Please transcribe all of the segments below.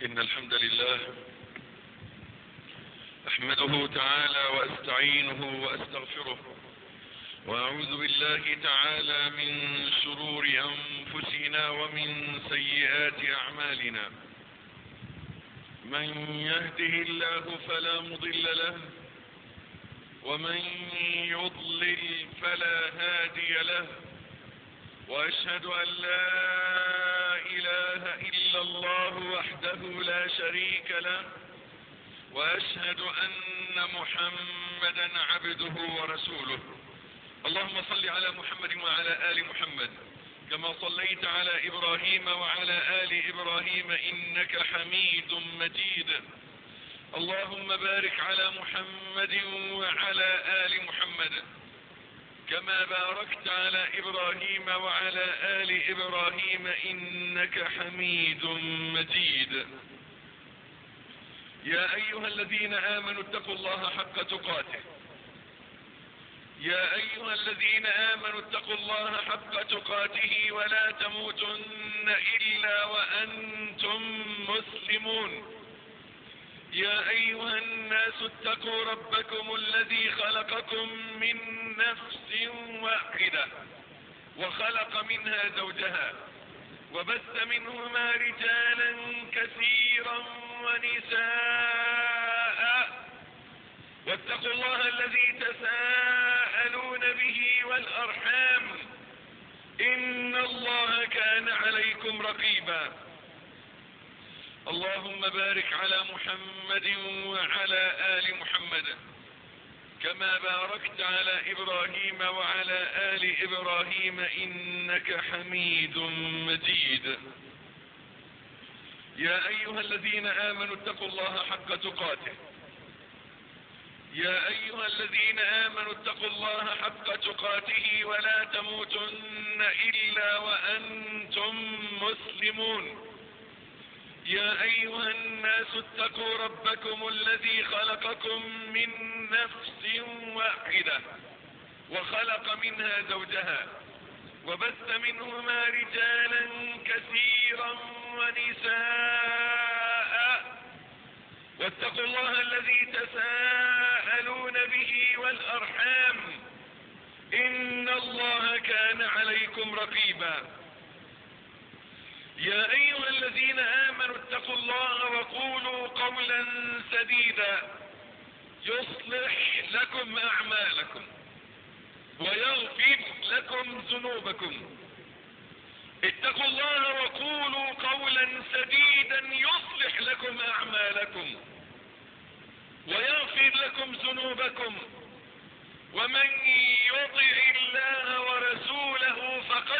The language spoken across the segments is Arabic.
إن الحمد لله أحمده تعالى وأستعينه وأستغفره، وأعوذ بالله تعالى من شرور أنفسنا ومن سيئات أعمالنا. من يهده الله فلا مضل له، ومن يضلل فلا هادي له، وأشهد أن لا إله إلا الله وحده لا شريك له، وأشهد أن محمدا عبده ورسوله. اللهم صل على محمد وعلى آل محمد كما صليت على إبراهيم وعلى آل إبراهيم إنك حميد مجيد. اللهم بارك على محمد وعلى آل محمد كما باركت على إبراهيم وعلى آل إبراهيم إنك حميد مجيد. يا أيها الذين آمنوا اتقوا الله حق تقاته، يا أيها الذين آمنوا اتقوا الله حق تقاته ولا تموتن إلا وأنتم مسلمون. يا أيها الناس اتقوا ربكم الذي خلقكم من نفس واحدة وخلق منها زوجها وبث منهما رجالا كثيرا ونساء، واتقوا الله الذي تساءلون به والأرحام إن الله كان عليكم رقيبا. اللهم بارك على محمد وعلى آل محمد كما باركت على إبراهيم وعلى آل إبراهيم إنك حميد مجيد. يا أيها الذين آمنوا اتقوا الله حق تقاته، يا أيها الذين آمنوا اتقوا الله حق تقاته ولا تموتن إلا وأنتم مسلمون. يا أيها الناس اتقوا ربكم الذي خلقكم من نفس واحدة وخلق منها زوجها وبث منهما رجالا كثيرا ونساء، واتقوا الله الذي تساءلون به والأرحام إن الله كان عليكم رقيبا. يا أيها الذين آمنوا اتقوا الله وقولوا قولا سديدا يصلح لكم أعمالكم ويغفر لكم ذنوبكم. اتقوا الله وقولوا قولا سديدا يصلح لكم أعمالكم ويغفر لكم ذنوبكم، ومن يطع الله ورسوله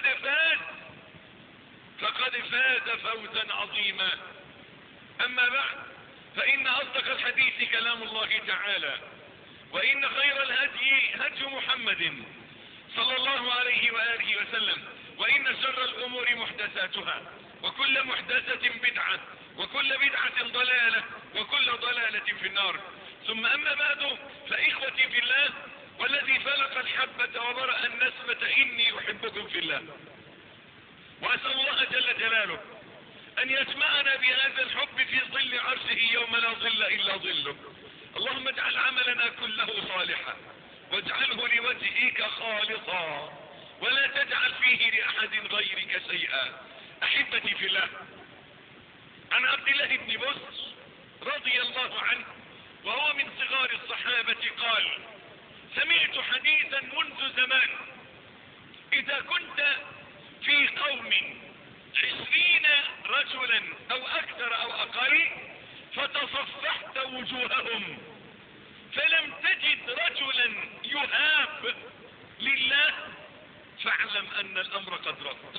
فقد فاز فوزا عظيما. أما بعد، فإن أصدق الحديث كلام الله تعالى، وإن خير الهدي هدي محمد صلى الله عليه وآله وسلم، وإن شر الأمور محدثاتها، وكل محدثة بدعة، وكل بدعة ضلالة، وكل ضلالة في النار. ثم أما بعد، فإخوتي في الله والذي فلق الحبة وبرأ النسمة إني أحبكم في الله، وأسأل الله جل جلاله أن يجمعنا بهذا الحب في ظل عرشه يوم لا ظل إلا ظله. اللهم اجعل عملنا كله صالحا، واجعله لوجهك خالصا، ولا تجعل فيه لأحد غيرك شيئا. أحبتي في الله، عن عبد الله بن بسر رضي الله عنه وهو من صغار الصحابة قال: سمعت حديثا منذ زمان: إذا كنت في قوم 20 رجلا أو أكثر أو أقل فتصفحت وجوههم فلم تجد رجلا يهاب لله فاعلم أن الأمر قد رد.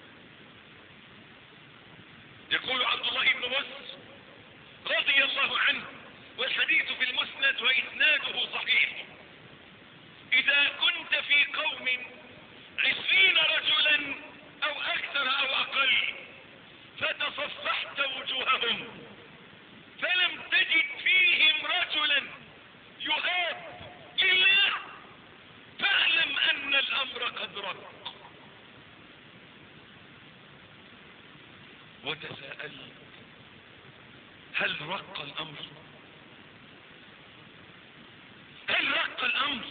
يقول عبد الله بن بسر رضي الله عنه، والحديث في المسند وإسناده صحيح: إذا كنت في قوم 20 رجلا أو أكثر أو أقل فتصفحت وجوههم فلم تجد فيهم رجلا يهاب لله فاعلم أن الأمر قد رد. وتساءل هل رق الامر؟ هل رق الامر؟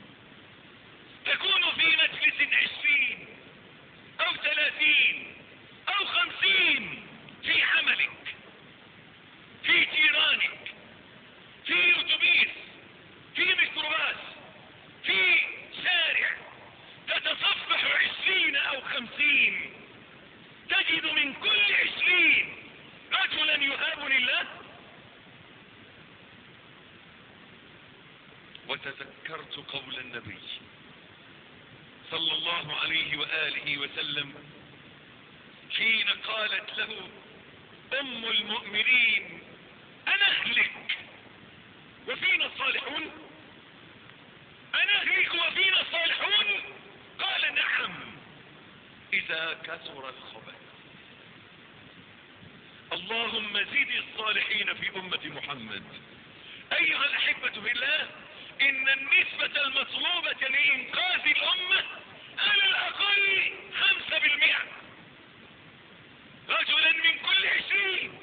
تكون في مجلس 20 او 30 او 50 في عملك، في جيرانك، في اتوبيس، في ميكروباص، في شارع، تتصفح 20 او 50، تجد من كل 20 رجلا يهاب لله. وتذكرت قول النبي صلى الله عليه وآله وسلم حين قالت له أم المؤمنين أنهلك وفينا الصالحون؟ أنهلك وفينا الصالحون؟ قال نعم إذا كثر الخبث. اللهم زد الصالحين في أمة محمد. أيها الأحبة بالله، إن النسبة المطلوبة لإنقاذ الأمة على الأقل 5%، رجلا من كل 20،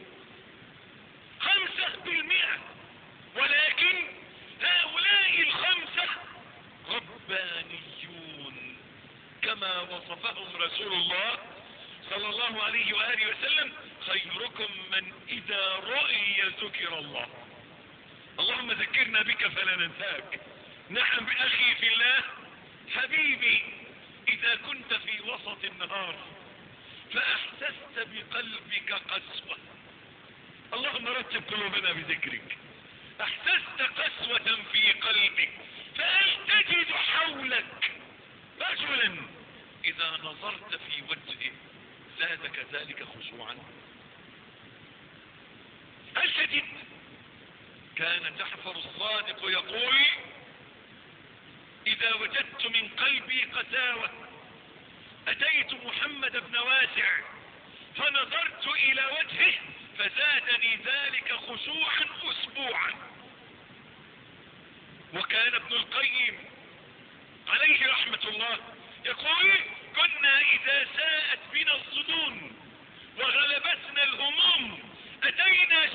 5%. ولكن هؤلاء 5 ربانيون كما وصفهم رسول الله صلى الله عليه وآله وسلم: خيركم من إذا رؤي ذكر الله. اللهم ذكرنا بك فلا ننساك. نعم أخي في الله، حبيبي، إذا كنت في وسط النهار فأحسست بقلبك قسوة، اللهم رتب قلوبنا بذكرك. أحسست قسوة في قلبك، فهل تجد حولك رجلا إذا نظرت في وجهه زادك ذلك خشوعا؟ هل تجد؟ كان جعفر الصادق يقول: إذا وجدت من قلبي قساوة أتيت محمد بن واسع فنظرت إلى وجهه فزادني ذلك خشوعا أسبوعا. وكان ابن القيم عليه رحمة الله يقول: كنا إذا ساءت بنا الظنون وغلبتنا الهموم أتينا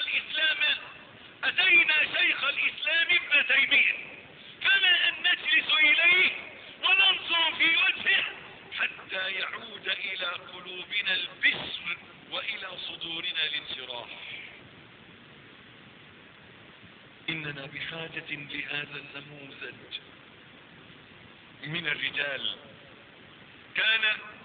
شيخ الإسلام ابن تيمية، فما أن نجلس إليه وننظر في وجهه حتى يعود إلى قلوبنا البسر وإلى صدورنا الانشراح. إننا بحاجة لهذا النموذج من الرجال. كان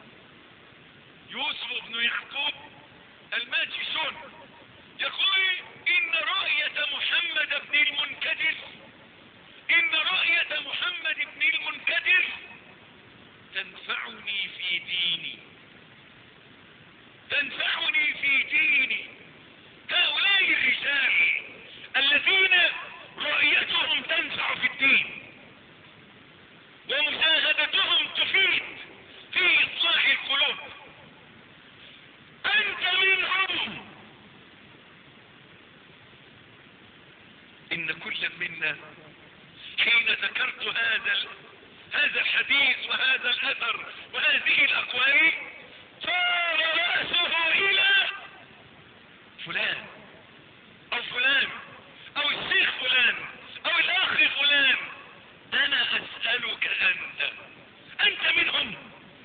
يوسف بن يعقوب الماجشون يقول: إن رؤية محمد بن المنكدر تنفعني في ديني. هؤلاء الرجال الذين رؤيتهم تنفع في الدين ومشاهدتهم تفيد في إصلاح القلوب، أنت منهم. إن كل منا حين ذكرت هذا الحديث وهذا الأثر وهذه الأقوال صار رأسه إلى فلان أو فلان أو الشيخ فلان أو الأخ فلان. أنا أسألك أنت منهم؟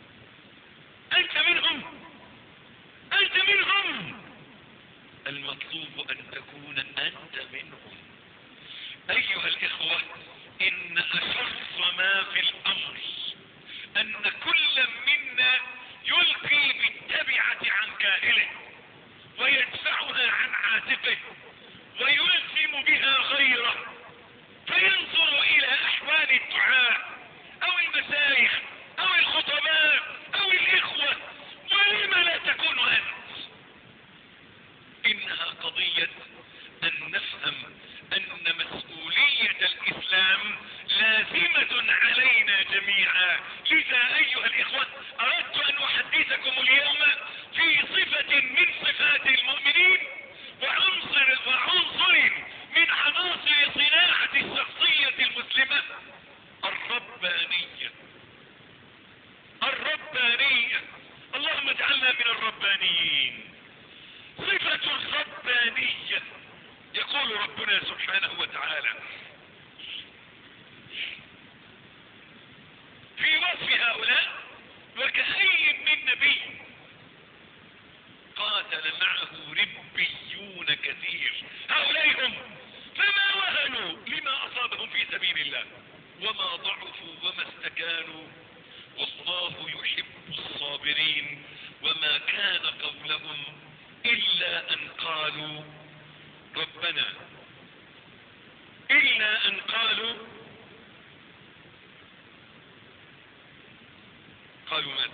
المطلوب أن تكون أنت منهم. أيها الإخوة، إن أشر ما في الأمر أن كل منا يلقي بالتبعة عن كاهله ويدفعها عن عاتقه ويلزم بها غيره، فينظر إلى أحوال الدعاء أو المشايخ أو الخطباء أو الإخوة، ولم لا تكون أنت؟ إنها قضية أن نفهم أن مسؤولية الإسلام لازمة علينا جميعا. لذا أيها الإخوة، أردت أن أحدثكم اليوم في صفة من صفات المؤمنين وعنصر من عناصر صناعة الشخصية المسلمة: الربانية. اللهم اجعلنا من الربانيين. صفة الربانية تعالى في وصف هؤلاء: وكأي من نبي قاتل معه ربيون كثير. هؤلاء هم فما وهنوا لما أصابهم في سبيل الله وما ضعفوا وما استكانوا، والله يحب الصابرين. وما كان قولهم إلا أن قالوا ربنا، إلا أن قالوا ماذا؟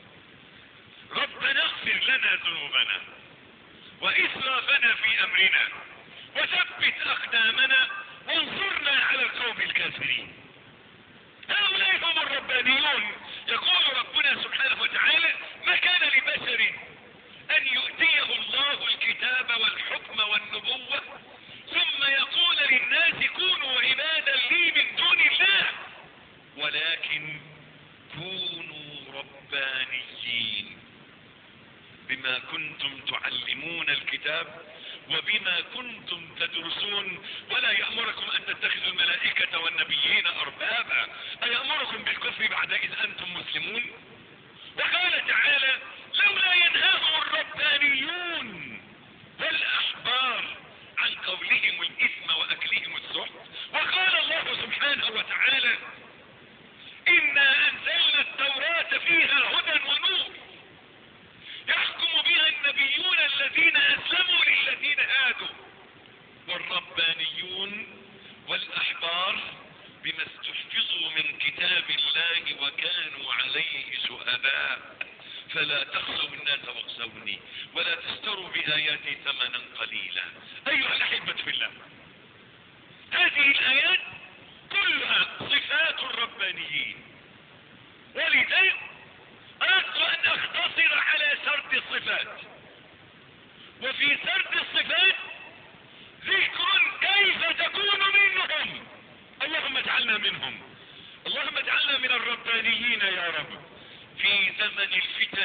ربنا اغفر لنا ذنوبنا وإسرافنا في أمرنا وثبت أقدامنا وانصرنا على القوم الكافرين. هؤلاء هم الربانيون. يقول ربنا سبحانه وتعالى: ما كان لبشر أن يؤتيه الله الكتاب والحكم والنبوة ثم يقول للناس كونوا عبادا لي من دون الله ولكن كونوا ربانيين بما كنتم تعلمون الكتاب وبما كنتم تدرسون ولا يأمركم أن تتخذوا الملائكة والنبيين أربابا أيأمركم بالكفر بعد إذ أنتم مسلمون. وقال تعالى: لولا ينهاهم الربانيون والأحبار عن قولهم الإثم وأكلهم السحت. وقال الله سبحانه وتعالى: إنا أنزلنا التوراة فيها هدى ونور يحكم بها النبيون الذين أسلموا للذين هادوا والربانيون والأحبار بما استحفظوا من كتاب الله وكانوا عليه شهداء فلا تخشوا الناس واخشوني ولا تشتروا بآياتي ثمنا قليلا. أيها الأحبة في الله، هذه الآيات كلها صفات الربانيين، ولذلك أردت أن أختصر على سرد الصفات. وفي سرد الصفات ذكر كيف تكون منهم. اللهم اجعلنا منهم، اللهم اجعلنا من الربانيين يا رب. في زمن الفتن،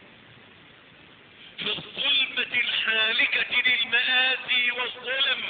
في الظلمة الحالكة للمآسي والظلم،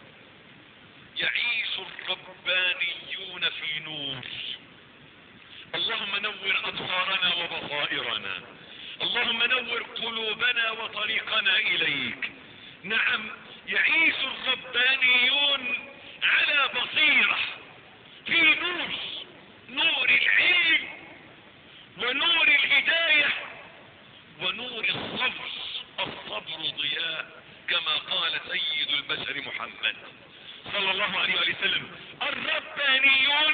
يعيش الربانيون في نور. اللهم نور أبصارنا وبصائرنا، اللهم نور قلوبنا وطريقنا إليك. نعم، يعيش الربانيون على بصيرة في نور، نور العلم ونور الهداية ونور الصبر. الصبر ضياء كما قال سيد البشر محمد صلى الله عليه وسلم: الربانيون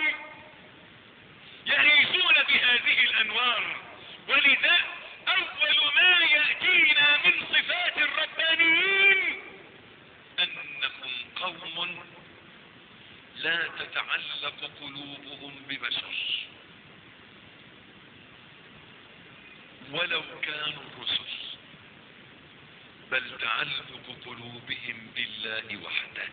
يعيشون بهذه الأنوار. ولذا أول ما يأتينا من صفات الربانيين أنهم قوم لا تتعلق قلوبهم ببشر ولو كانوا الرسل، بل تعلق قلوبهم بالله وحده.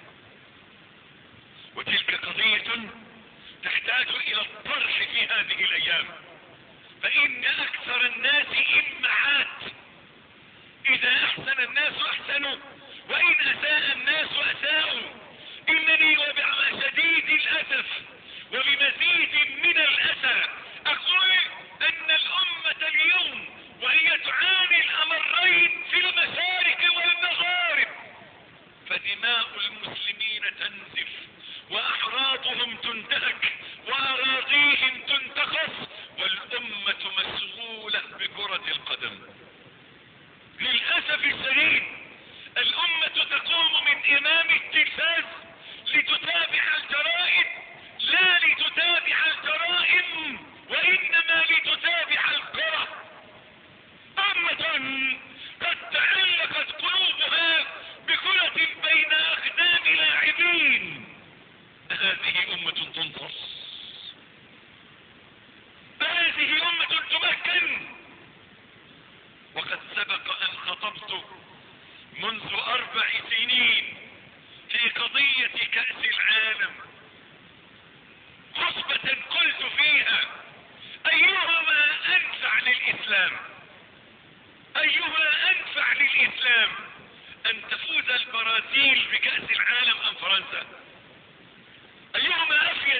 وتلك قضية تحتاج إلى الطرح في هذه الأيام، فإن أكثر الناس إمعات. إذا أحسن الناس أحسنوا وإن أساء الناس أساءوا. إنني وبعد شديد الأسف وبمزيد من الأسى أقول أن الأمة اليوم وهي تعاني الأمرين في المشارق والمغارب، فدماء المسلمين تنزف وأحراضهم تنتهك وأراضيهم تنتقص والأمة مشغولة بكرة القدم. للأسف الشديد الأمة تقوم من أمام التلفاز لتتابع الجرائد، لا لتتابع الجرائم وإنما لتتابع الكرة. أمة قد تعلقت قلوبها بكرة بين أقدام لاعبين، هذه أمة تنتصر، هذه أمة تمكن. وقد سبق أن خطبت منذ 4 سنين في قضية كأس العالم خطبة قلت فيها: أيهما أنفع للإسلام؟ أيهما أنفع للإسلام، أن تفوز البرازيل بكأس العالم أم فرنسا؟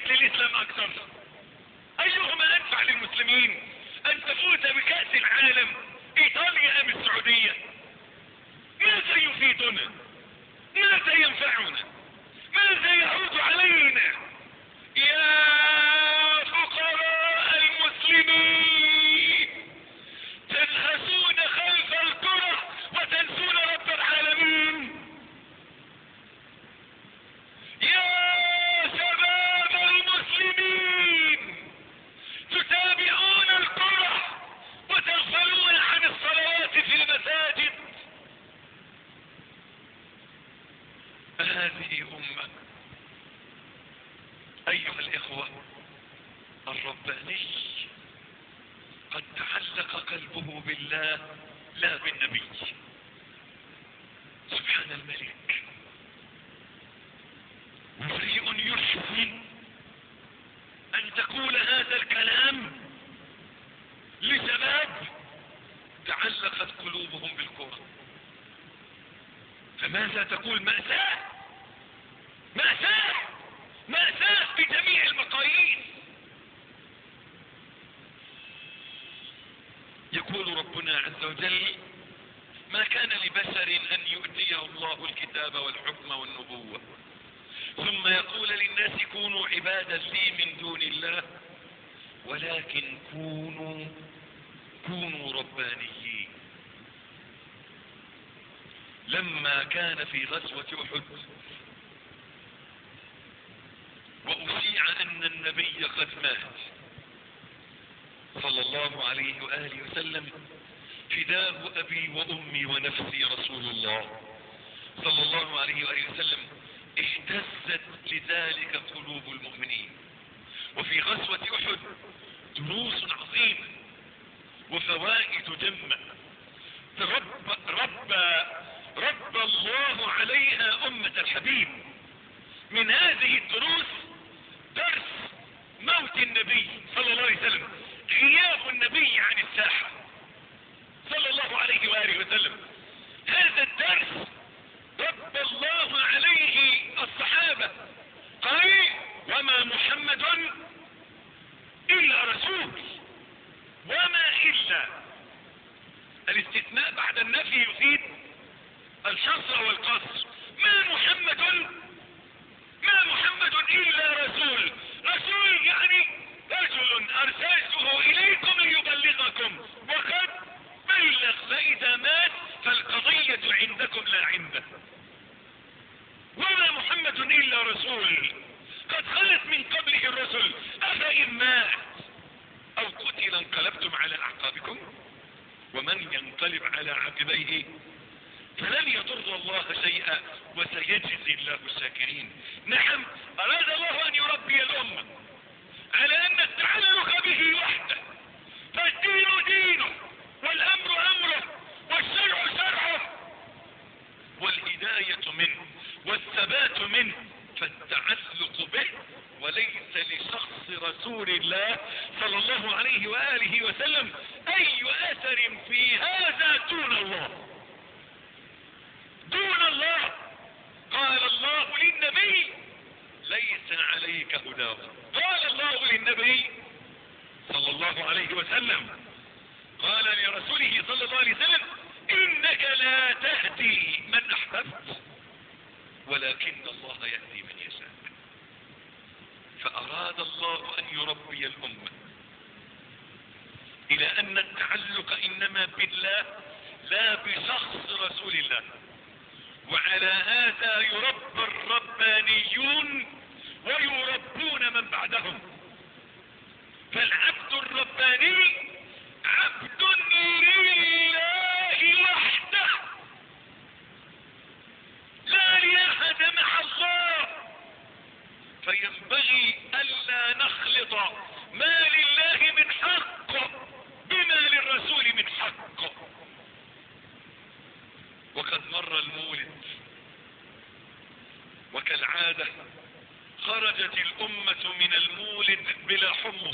للإسلام أكثر؟ أيهما أنفع للمسلمين؟ أن تفوز بكأس العالم إيطاليا أم السعودية؟ ماذا يفيدنا؟ ماذا ينفعنا؟ ماذا يعود علينا؟ يا فقراء المسلمين، تنهسون خلف الكرة وتنسون رب العالمين. يا شباب المسلمين، تتابعون الكرة وتغفلون عن الصلوات في المساجد. هذه أمة أيها الإخوة، الرباني قد تعلق قلبه بالله لا بالنبي. سبحان الملك. وامرئ يحزن أن تقول هذا الكلام لشباب تعلقت قلوبهم بالكرة. فماذا تقول؟ مأساة، مأساة، مأساة بجميع المقاييس. يقول ربنا عز وجل: ما كان لبشر أن يؤتيه الله الكتاب والحكم والنبوة ثم يقول للناس كونوا عبادا لي من دون الله ولكن كونوا ربانيين. لما كان في غزوة أحد وأشيع أن النبي قد مات صلى الله عليه وآله وسلم، فداه أبي وأمي ونفسي رسول الله صلى الله عليه وآله وسلم، اهتزت لذلك قلوب المؤمنين. وفي غزوة أحد دروس عظيمة وفوائد جمة رب الله عليها أمة الحبيب. من هذه الدروس درس موت النبي صلى الله عليه وسلم، غياب النبي عن الساحة صلى الله عليه وآله وسلم. هذا الدرس رب الله عليه الصحابة، قال: وما محمد إلا رسول. وما إلا، الاستثناء بعد النفي يفيد الحصر والقصر. ما محمد إلا رسول. رسول يعني رجل أرسلته إليكم ليبلغكم وقد بلغ، فإذا مات فالقضية عندكم لا عنده. وما محمد إلا رسول قد خلت من قبله الرسل أفإن مات أو قتل انقلبتم على أعقابكم ومن ينقلب على عقبيه فلن يضر الله شيئا وسيجزي الله الشاكرين. نعم، أراد الله أن يربي الأمة على أن التعلق به وحده، فالدين دينه والأمر أمره والشرع شرعه والهداية منه والثبات منه، فالتعلق به وليس لشخص رسول الله صلى الله عليه وآله وسلم أي أثر في هذا دون الله. دون الله. قال الله للنبي: ليس عليك هداهم. قال الله للنبي صلى الله عليه وسلم، قال لرسوله صلى الله عليه وسلم: إنك لا تهدي من أحببت ولكن الله يهدي من يشاء. فأراد الله أن يربي الأمة إلى أن التعلق إنما بالله لا بشخص رسول الله. وعلى هذا يربى الربانيون ويربون من بعدهم. فالعبد الرباني عبد لله وحده لا لأحد مع الله. فينبغي ألا نخلط ما لله من حق بما للرسول من حق. وقد مر المولد وكالعادة خرجت الأمة من المولد بلا حمص،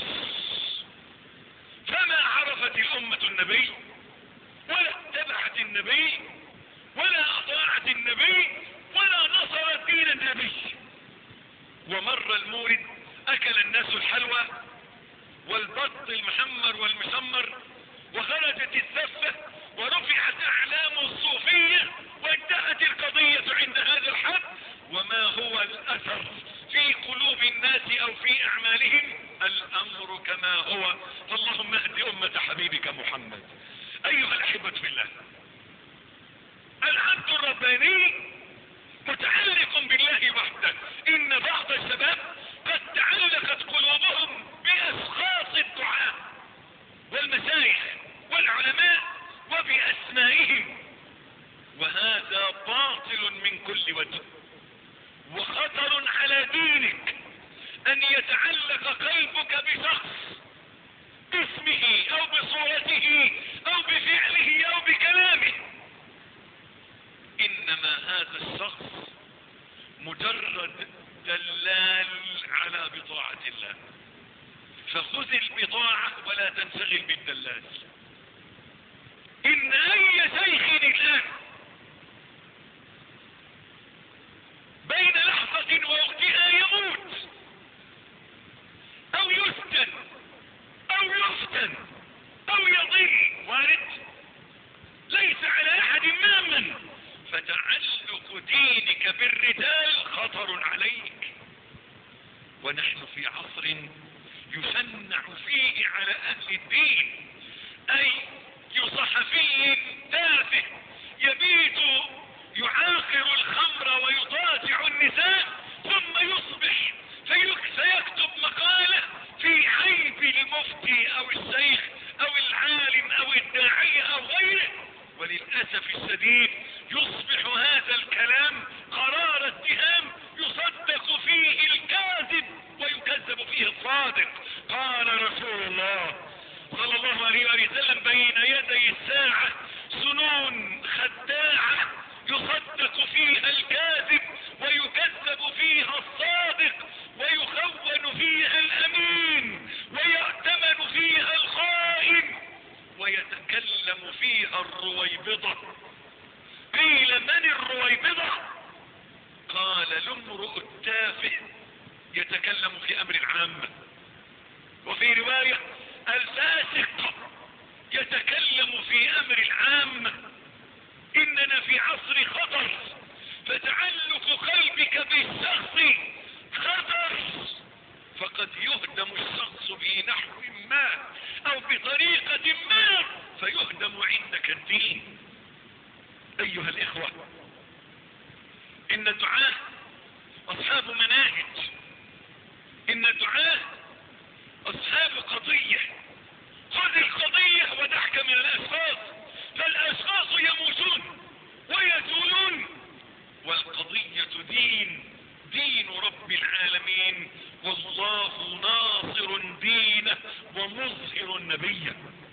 فما عرفت الأمة النبي ولا اتبعت النبي ولا أطاعت النبي ولا نصرت دين النبي. ومر المولد اكل الناس الحلوى والبط المحمر والمسمر، وخرجت الزفة ورفعت اعلام الصوفية وانتهت القضية عند هذا الحد. وما هو الاثر في قلوب الناس او في اعمالهم؟ الامر كما هو. فاللهم اهد امة حبيبك محمد. ايها الاحبة في الله، العبد الرباني متعلق بالله وحده. ان بعض الشباب قد تعلقت قلوبهم باشخاص الدعاة والمشايخ والعلماء وباسمائهم، وهذا باطل من كل وجه وخطر على دينك. ان يتعلق قلبك بشخص باسمه او بصورته او بفعله او بكلامه، انما هذا الشخص مجرد دلال على بضاعة الله، فخذ البضاعة ولا تنشغل بالدلال. ان اي شيخ الان بين لحظة ووقتها يموت او يسجن او يفتن او يضل، وارد، ليس على احد مامن. فتعلق دينك بالرجال خطر عليك. ونحن في عصر يشنع فيه على اهل الدين، اي صحفي تافه يبيت يعاقر الخمر ويضاجع النساء، ثم يصبح فيكتب مقالة في عيب المفتي او الشيخ او العالم او الداعية او غيره، وللأسف الشديد يصبح هذا الكلام قرار اتهام يصدق فيه الكاذب ويكذب فيه الصادق. قال رسول الله صلى الله عليه وسلم: بين يدي الساعة سنون خداعة يصدق فيها الكاذب ويكذب فيها الصادق، ويخون فيها الأمين ويأتمن فيها الخائن، ويتكلم فيها الرويبضة. قيل: من الرويبضة؟ قال: الامرؤ التافه يتكلم في امر العامة. وفي رواية: الفاسق يتكلم في امر العامة. اننا في عصر خطر، فتعلق قلبك بالشخص خطر، فقد يهدم الشخص بنحو ما او بطريقة ما فيهدم عندك الدين. ايها الاخوة، ان الدعاة اصحاب مناهج، ان الدعاة اصحاب قضية. خذ القضية ودعك من الاشخاص، فالاشخاص يموتون ويزولون، والقضية دين رب العالمين، والله ناصر دينه ومظهر نبيه.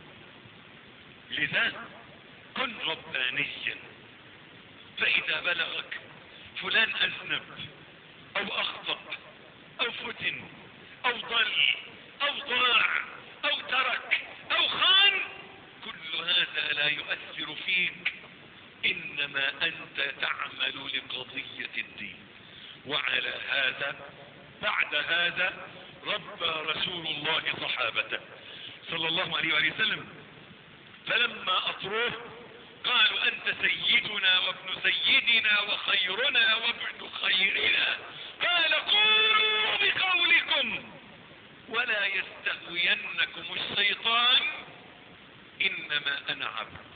لذا كن ربانيا، فإذا بلغك فلان أذنب أو أخطأ أو فتن أو ضل أو ضاع أو ترك أو خان، كل هذا لا يؤثر فيك، إنما أنت تعمل لقضية الدين. وعلى هذا بعد هذا ربى رسول الله صحابته صلى الله عليه وسلم، فلما أطروه قالوا: أنت سيدنا وابن سيدنا وخيرنا وابن خيرنا. قال: قولوا بقولكم ولا يستهوينكم الشيطان، إنما أنا عبد،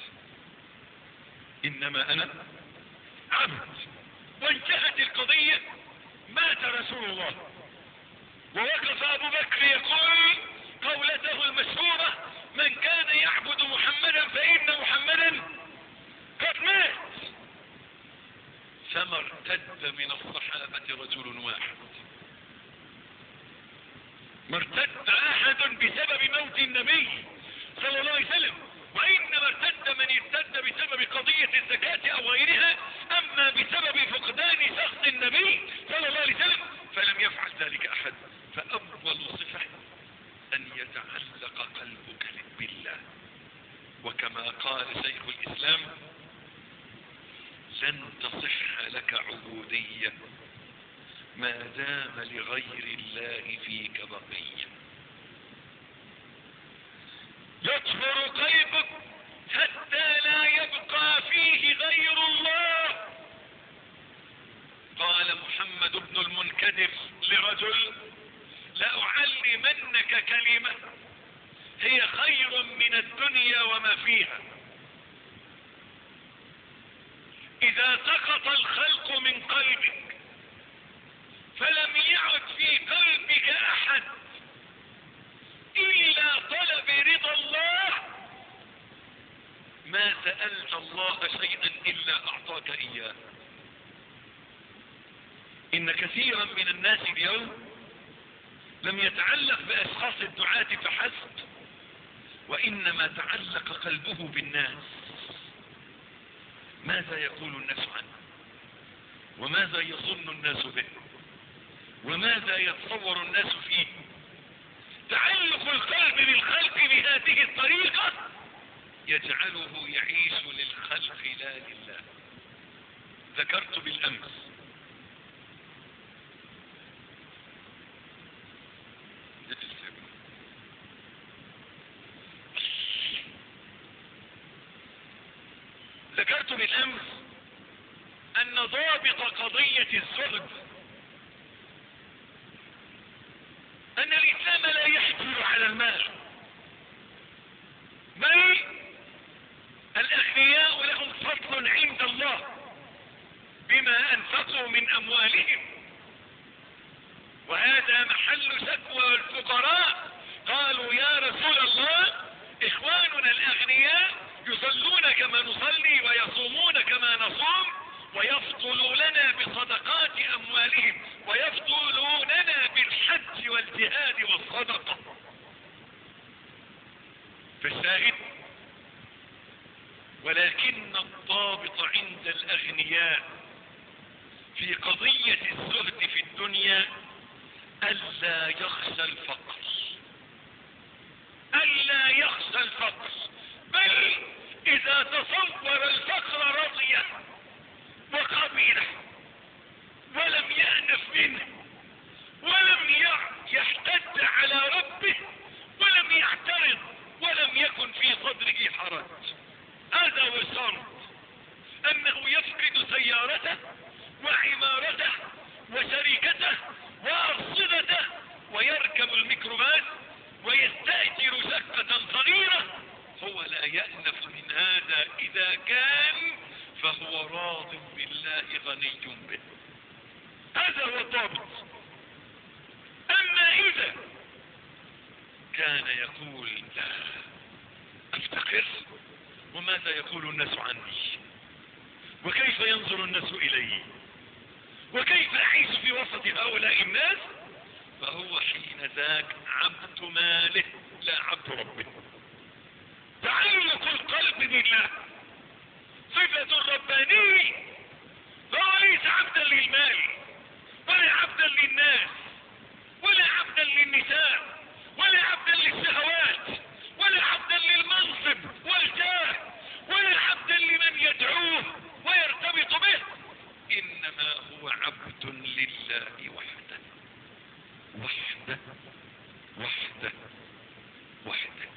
إنما أنا عبد. وانتهت القضية. مات رسول الله، ووقف أبو بكر يقول قولته المشهورة: من كان يعبد محمدا فإن محمدا قد مات. فما ارتد من الصحابة رجل واحد، ما ارتد أحد بسبب موت النبي صلى الله عليه وسلم، وإنما ارتد من ارتد بسبب قضية الزكاة أو غيرها. أما بسبب فقدان شخص النبي صلى الله عليه وسلم فلم يفعل ذلك أحد. فأول صفة أن يتعلق قلبك بالله. وكما قال شيخ الإسلام: لن تصح لك عبودية ما دام لغير الله فيك بقية. يطهر قلبك حتى لا يبقى فيه غير الله. قال محمد بن المنكدر لرجل: لأعلمنك كلمة هي خير من الدنيا وما فيها. إذا سقط الخلق من قلبك فلم يعد في قلبك أحد إلا طلب رضا الله، ما سألت الله شيئا إلا أعطاك إياه. إن كثيرا من الناس اليوم لم يتعلق بأشخاص الدعاة فحسب، وإنما تعلق قلبه بالناس. ماذا يقول الناس عنه، وماذا يظن الناس به، وماذا يتصور الناس فيه. تعلق القلب بالخلق بهذه الطريقة يجعله يعيش للخلق لا لله. ذكرت بالأمس أن ضابط قضية الزهد أن الإسلام لا يحجر على المال، بل الأغنياء لهم فضل عند الله بما أنفقوا من أموالهم، وهذا محل شكوى الفقراء. قالوا: يا رسول الله، إخواننا الأغنياء يصلون كما نصلي ويصومون كما نصوم ويفضلوا لنا بصدقات أموالهم ويفضلوننا بالحج والجهاد والصدقة. فالشاهد: ولكن الضابط عند الأغنياء في قضية الزهد في الدنيا ألا يخشى الفقر، ألا يخشى الفقر، بل إذا تصور الفقر رضيه وقبله ولم يأنف منه ولم يحتد على ربه ولم يعترض ولم يكن في صدره حرج. هذا هو الشرط، أنه يفقد سيارته وعمارته وشركته وأرصدته ويركب الميكروباص ويستأجر شقة صغيرة، هو لا يأنف من هذا إذا كان فهو راض بالله غني به. هذا هو الضابط. أما إذا كان يقول: لا أفتقر، وماذا يقول الناس عني، وكيف ينظر الناس إلي، وكيف أعيش في وسط هؤلاء الناس، فهو حين ذاك عبد ماله لا عبد ربه. تعلق القلب بالله صفة الرباني، فهو ليس عبدا للمال ولا عبدا للناس ولا عبدا للنساء ولا عبدا للشهوات ولا عبدا للمنصب والجاه ولا عبدا لمن يدعوه ويرتبط به، إنما هو عبد لله وحده وحده وحده وحده.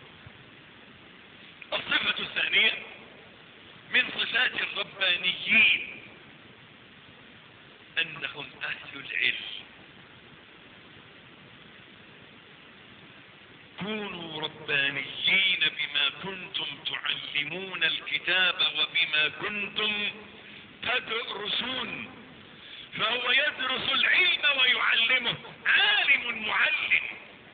الصفة الثانية من صفات الربانيين أنهم أهل العلم. كونوا ربانيين بما كنتم تعلمون الكتاب وبما كنتم تدرسون. فهو يدرس العلم ويعلمه، عالم معلم،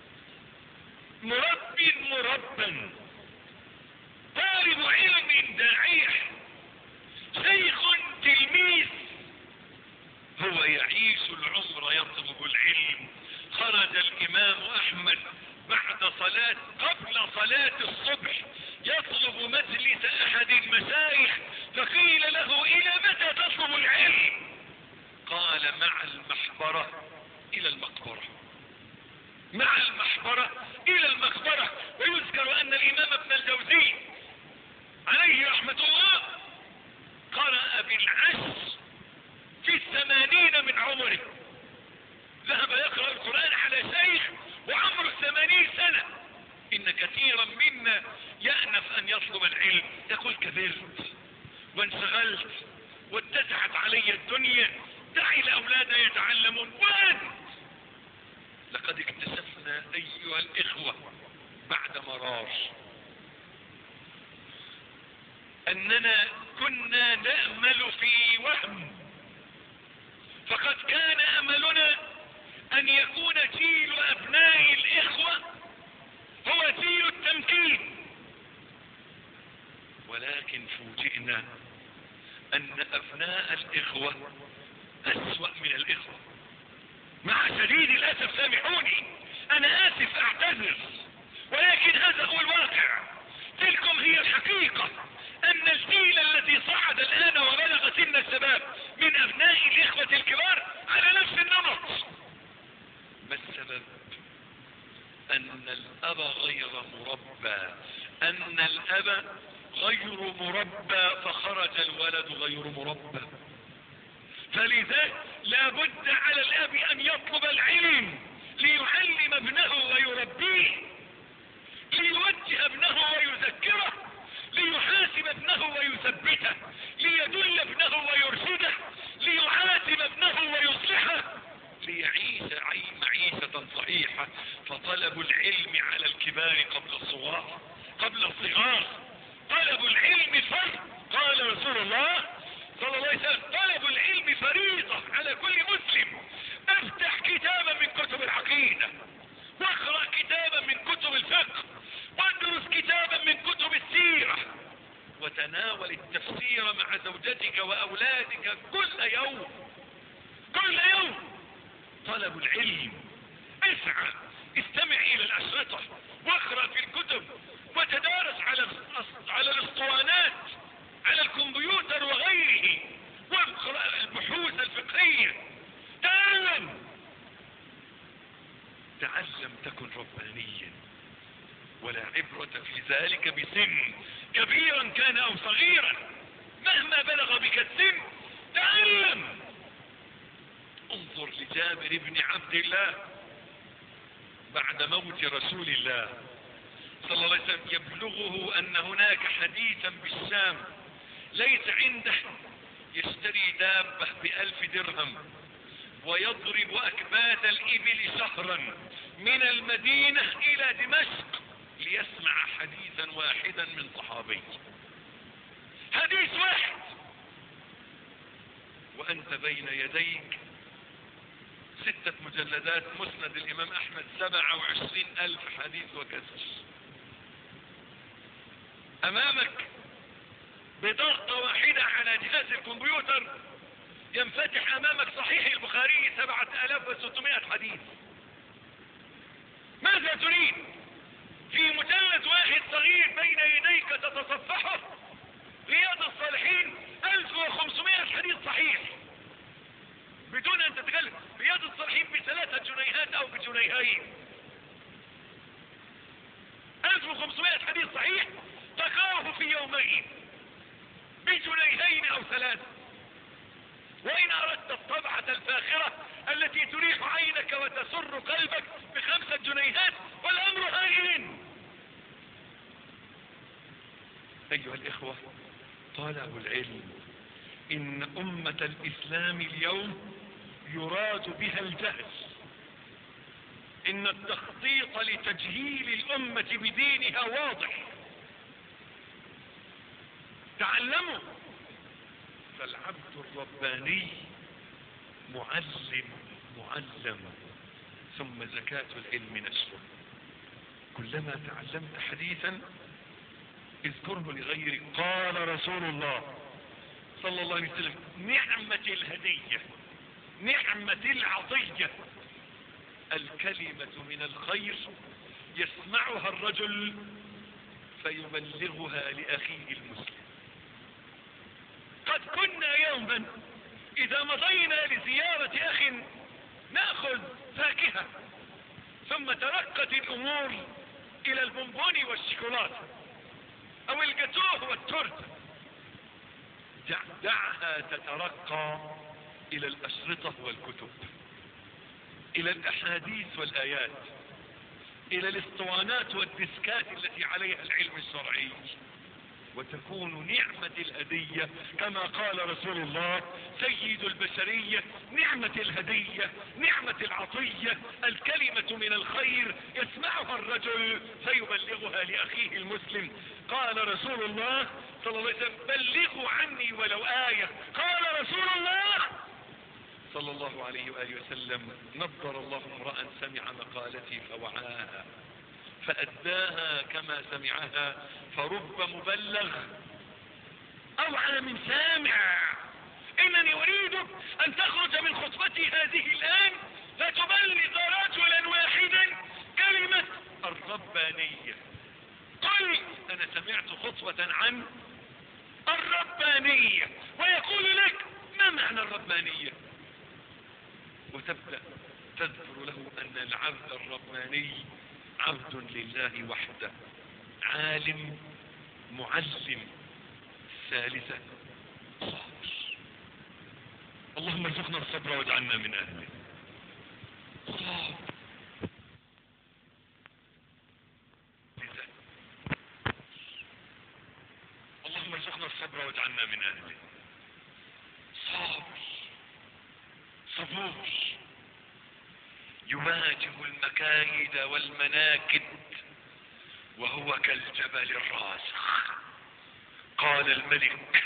مرب مربا، طالب علم داعية، شيخ تلميذ. هو يعيش العمر يطلب العلم. خرج الإمام أحمد قبل صلاة الصبح يطلب مجلس أحد المشايخ، فقيل له: إلى متى تطلب العلم؟ قال: مع المحبرة إلى المقبرة، مع المحبرة إلى المقبرة. ويذكر أن الإمام ابن الجوزي عليه رحمة الله قرأ بالعشر في 80 من عمره، ذهب يقرأ القرآن على شيخ وعمره 80 سنة. إن كثيرا منا يأنف أن يطلب العلم، يقول كبرت وانشغلت واتسعت علي الدنيا، دعي الأولاد يتعلمون. وأنت لقد اكتشفنا أيها الإخوة بعد مرار أننا كنا نأمل في وهم، فقد كان أملنا أن يكون جيل أبناء الإخوة هو جيل التمكين، ولكن فوجئنا أن أبناء الإخوة أسوأ من الإخوة. مع شديد الأسف، سامحوني أنا آسف أعتذر، ولكن هذا هو الواقع. تلكم هي الحقيقة، أن الجيل الذي صعد الآن وبلغ سن الشباب من أبناء الإخوة الكبار على نفس النمط. ما السبب؟ أن الأب غير مربى، أن الأب غير مربى، فخرج الولد غير مربى. فلذا لا بد على الأب أن يطلب العلم ليعلم ابنه ويربيه، ليوجه ابنه ويذكره، ليحاسب ابنه ويثبته، ليدل ابنه ويرشده، ليعاتب ابنه ويصلحه، ليعيش معيشة صحيحة. فطلب العلم على الكبار قبل الصغار. طلب العلم فرض، قال رسول الله صلى الله عليه وسلم: طلب العلم فريضة على كل مسلم. افتح كتابا من كتب العقيدة، واقرأ كتابا من كتب الفقه، وادرس كتابا من كتب السيرة، وتناول التفسير مع زوجتك وأولادك كل يوم. طلب العلم، اسعى، استمع إلى الأشرطة، واقرأ في الكتب، وتدارس على الاسطوانات، على الكمبيوتر وغيره، واقرأ البحوث الفقهية. تعلم تكن ربانيا، ولا عبرة في ذلك بسن، كبيرا كان أو صغيرا، مهما بلغ بك السن تعلم. انظر لجابر بن عبد الله بعد موت رسول الله صلى الله عليه وسلم، يبلغه أن هناك حديثا بالشام ليس عنده، يشتري دابة ب1000 درهم ويضرب أكباد الإبل شهرا من المدينة إلى دمشق ليسمع حديثا واحدا من صحابي. حديث واحد، وأنت بين يديك 6 مجلدات مسند الإمام أحمد 27,000 حديث وكسر. أمامك بضغطة واحدة على جهاز الكمبيوتر ينفتح أمامك صحيح البخاري 7600 حديث. ماذا تريد؟ في مجلد واحد صغير بين يديك تتصفحه رياض الصالحين 1500 حديث صحيح بدون أن تتكلم. رياض الصالحين ب3 جنيهات أو بجنيهين، 1500 حديث صحيح تقرأه في يومين بجنيهين أو 3. وإن أردت الطبعة الفاخرة التي تريح عينك وتسر قلبك ب5 جنيهات، والأمر هين. أيها الإخوة، طالب العلم، إن أمة الإسلام اليوم يراد بها الجهل. إن التخطيط لتجهيل الأمة بدينها واضح. تعلموا، فالعبد الرباني معلم، ثم زكاة العلم نشره. كلما تعلمت حديثا اذكره لغيرك. قال رسول الله صلى الله عليه وسلم: نعمة الهدية، نعمة العطية، الكلمة من الخير يسمعها الرجل فيبلغها لأخيه المسلم. قد كنا يوما إذا مضينا لزيارة أخ نأخذ فاكهة، ثم ترقت الأمور إلى البونبوني والشوكولاتة أو الجاتوه والتورته. دعها تترقى إلى الأشرطة والكتب. الى الاحاديث والايات، الى الاسطوانات والديسكات التي عليها العلم الشرعي، وتكون نعمة الهدية كما قال رسول الله سيد البشرية: نعمة الهدية، نعمة العطية، الكلمة من الخير يسمعها الرجل فيبلغها لأخيه المسلم. قال رسول الله صلى الله عليه وسلم: بلغوا عني ولو آية. قال رسول الله صلى الله عليه وآله وسلم: نضر الله امرأ سمع مقالتي فوعاها فأداها كما سمعها، فرب مبلغ أوعى من سامع. إنني أريد أن تخرج من خطبتي هذه الآن فتبلغ رجلا واحدا كلمة الربانية. قل: أنا سمعت خطبة عن الربانية، ويقول لك: ما معنى الربانية؟ وتبدأ تذكر له أن العبد الرباني عبد لله وحده، عالم معلم. ثالثا صابر. اللهم ارزقنا الصبر واجعلنا من اهله. صابر. اللهم ارزقنا الصبر واجعلنا من اهله. صابر صبور، يواجه المكايد والمناكد وهو كالجبل الراسخ. قال الملك،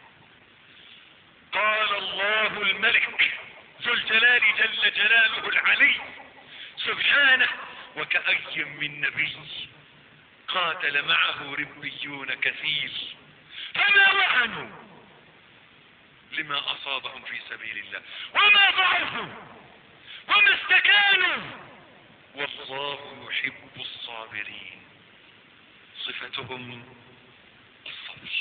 قال الله الملك ذو الجلال جل جلاله العلي سبحانه: وكأي من نبي قاتل معه ربيون كثير فما وهنوا لما أصابهم في سبيل الله وما ضعفوا وما استكانوا والله يحب الصابرين. صفتهم الصبر.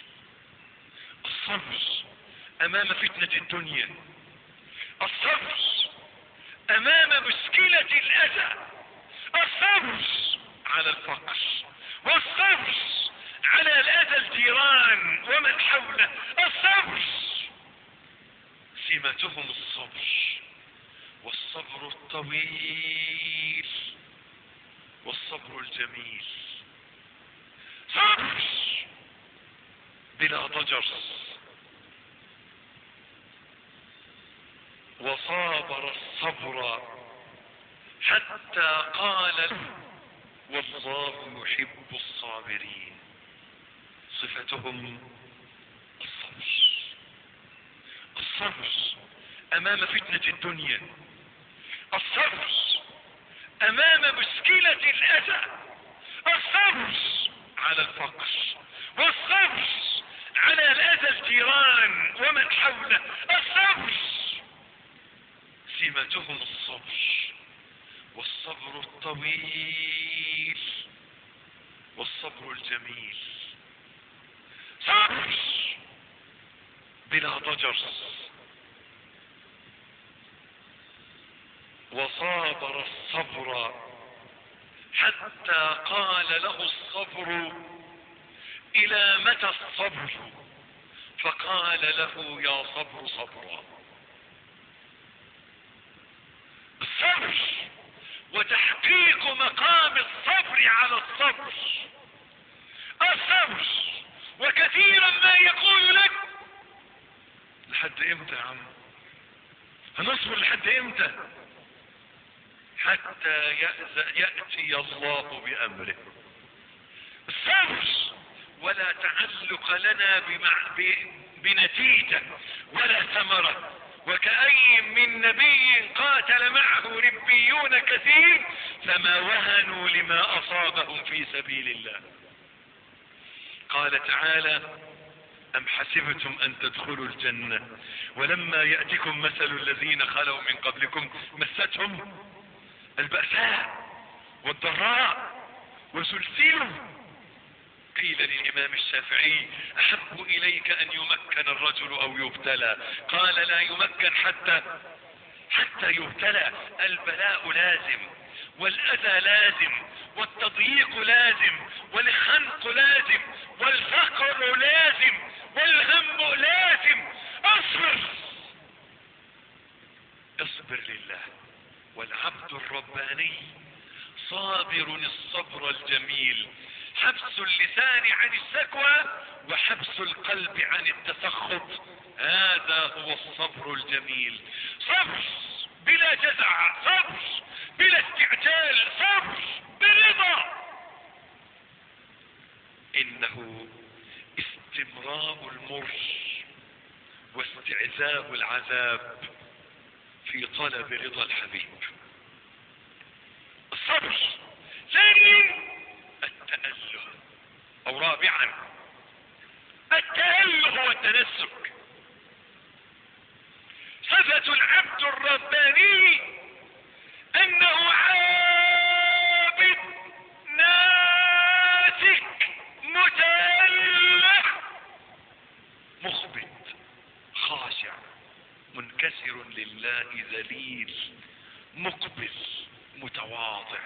الصبر امام فتنة الدنيا، الصبر امام مشكلة الاذى، الصبر على الفقر، والصبر على الاذى الجيران ومن حوله، الصبر. سمتهم الصبر، والصبر الطويل والصبر الجميل. صبر بلا ضجر. وصابر الصبر حتى قال له: والله يحب الصابرين. صفتهم الصبر. الصبر امام فتنة الدنيا، الصبر امام مشكلة الاذى، الصبر على الفقر، والصبر على الاذى الجيران ومن حوله، الصبر. سمتهم الصبر، والصبر الطويل والصبر الجميل. صبر بلا ضجر. وصابر الصبر حتى قال له الصبر: الى متى الصبر؟ فقال له: يا صبر صبرا. الصبر وتحقيق مقام الصبر على الصبر. الصبر. وكثيرا ما يقول لك: لحد امتى يا عم؟ هنصبر لحد امتى؟ حتى يأتي الله بأمره. الصبر ولا تعلق لنا بنتيجة ولا ثمرة. وكأي من نبي قاتل معه ربيون كثير فما وهنوا لما أصابهم في سبيل الله. قال تعالى: أم حسبتم أن تدخلوا الجنة ولما يأتكم مثل الذين خلوا من قبلكم مستهم البأساء والضراء وزلزلوا. قيل للإمام الشافعي: أحب إليك أن يمكن الرجل أو يبتلى؟ قال: لا يمكن حتى يبتلى. البلاء لازم، والأذى لازم، والتضييق لازم، والخنق لازم، والفقر لازم، والهم لازم. اصبر، اصبر لله. والعبد الرباني صابر الصبر الجميل، حبس اللسان عن الشكوى وحبس القلب عن التسخط، هذا هو الصبر الجميل. صبر بلا جزع، صبر بلا استعجال، صبر برضا. انه استمرار المر واستعذاب العذاب في طلب رضا الحبيب. الصبر. ثانيا التأله، او رابعا التأله والتنسك. صفة العبد الرباني انه عابد ناسك متأله مخبت خاشع منكسر لله ذليل مقبل متواضع.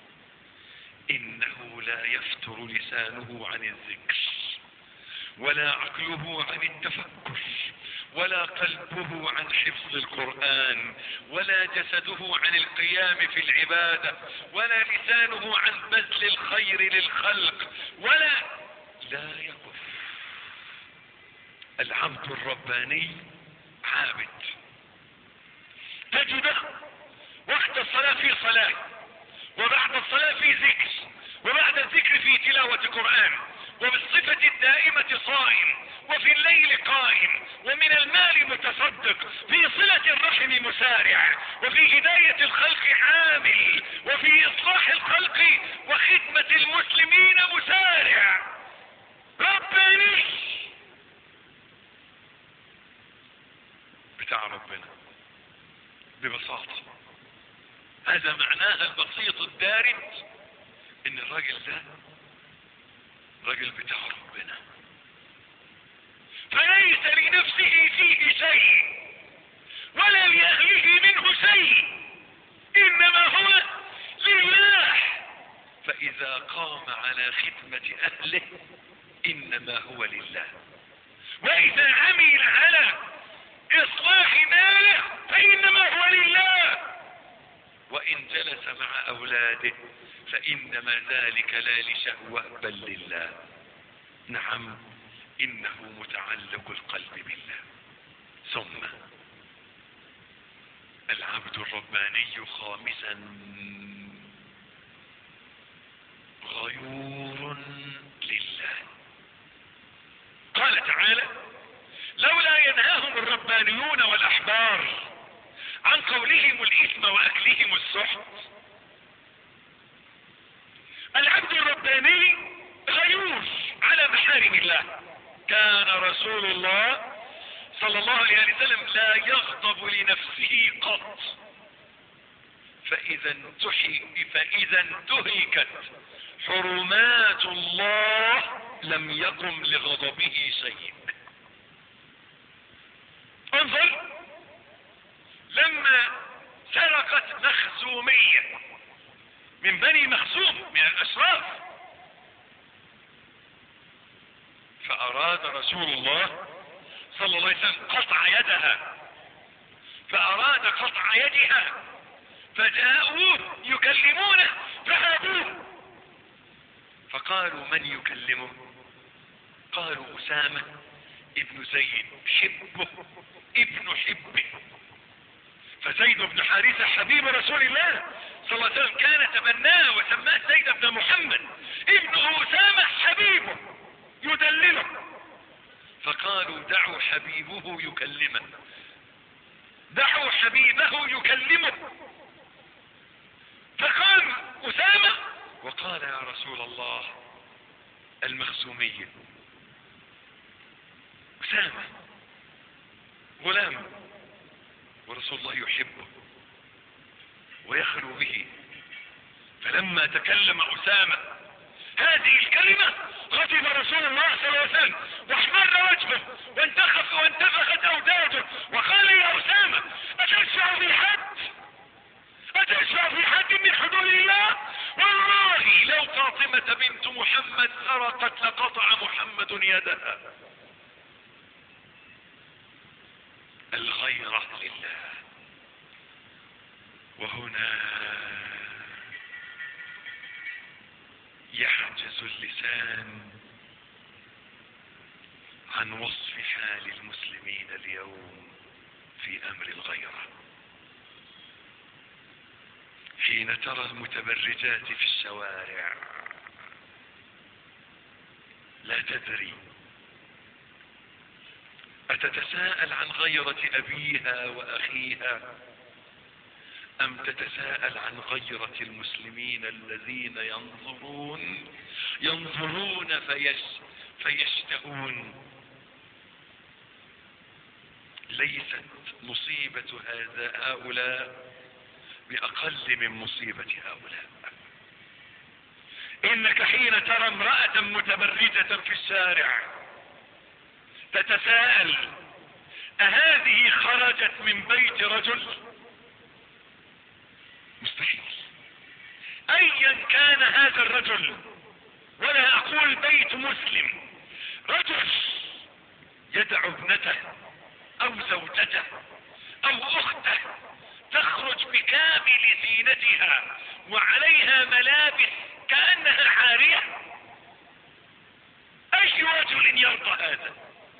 انه لا يفتر لسانه عن الذكر، ولا عقله عن التفكر، ولا قلبه عن حفظ القرآن، ولا جسده عن القيام في العبادة، ولا لسانه عن بذل الخير للخلق، لا يقف. العبد الرباني عابد، تجده وقت الصلاة في صلاة، وبعد الصلاة في ذكر، وبعد الذكر في تلاوة قرآن، وبالصفة الدائمة صائم، وفي الليل قائم، ومن المال متصدق، في صلة الرحم مسارع، وفي هداية الخلق حامل، وفي إصلاح الخلق وخدمة المسلمين مسارع. رباني بتاع ربنا ببساطة. هذا معناها البسيط الدارج، ان الراجل ده راجل بتاع ربنا، فليس لنفسه فيه شيء ولا لأهله منه شيء، انما هو لله. فاذا قام على خدمة اهله انما هو لله، واذا عمل على اصلاح ماله فانما هو لله، وان جلس مع اولاده فانما ذلك لا لشهوة بل لله. نعم، انه متعلق القلب بالله. ثم العبد الرباني خامسا غيور لله. قال تعالى: لولا ينهاهم الربانيون والأحبار عن قولهم الإثم وأكلهم السحت. العبد الرباني غيور على محارم الله. كان رسول الله صلى الله عليه وسلم لا يغضب لنفسه قط، فإذا انتهكت حرمات الله لم يقم لغضبه شيء. انظر، لما سرقت مخزومية من بني مخزوم من الأشراف، فأراد رسول الله صلى الله عليه وسلم قطع يدها، فأراد قطع يدها، فجاءوه يكلمونه فهابوه، فقالوا: من يكلمه؟ قالوا: أسامة ابن زيد حبه ابن حبه. فزيد بن حارثة حبيب رسول الله صلى الله عليه وسلم كان تبناه وسماه زيد بن محمد، ابن أسامة حبيبه يدلله. فقالوا: دعوا حبيبه يكلمه، دعوا حبيبه يكلمه. فقال أسامة وقال: يا رسول الله المخزومية. أسامة غلام ورسول الله يحبه ويخلو به، فلما تكلم أسامة هذه الكلمة غضب رسول الله صلى الله عليه وسلم واحمر وجهه وانتفخت أوداده، وقال: يا أسامة أتشفع في حد؟ أتشفع في حد من حدود الله؟ والله لو فاطمة بنت محمد سرقت لقطع محمد يدها. الغيرة لله وهنا يعجز اللسان عن وصف حال المسلمين اليوم في امر الغيرة. حين ترى المتبرجات في الشوارع لا تدري أتتساءل عن غيرة أبيها وأخيها أم تتساءل عن غيرة المسلمين الذين ينظرون فيشتهون. ليست مصيبة هؤلاء بأقل من مصيبة هؤلاء. إنك حين ترى امرأة متبرجة في الشارع تتساءل أهذه خرجت من بيت رجل؟ مستحيل. أيا كان هذا الرجل، ولا أقول بيت مسلم، رجل يدع ابنته أو زوجته أو أخته تخرج بكامل زينتها وعليها ملابس كأنها عارية، أي رجل يرضى هذا؟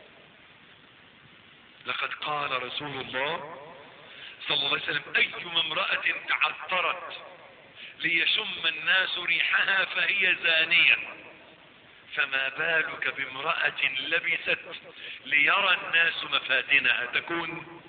لقد قال رسول الله صلى الله عليه وسلم أيما امرأة تعطرت ليشم الناس ريحها فهي زانية، فما بالك بامرأة لبست ليرى الناس مفاتنها، تكون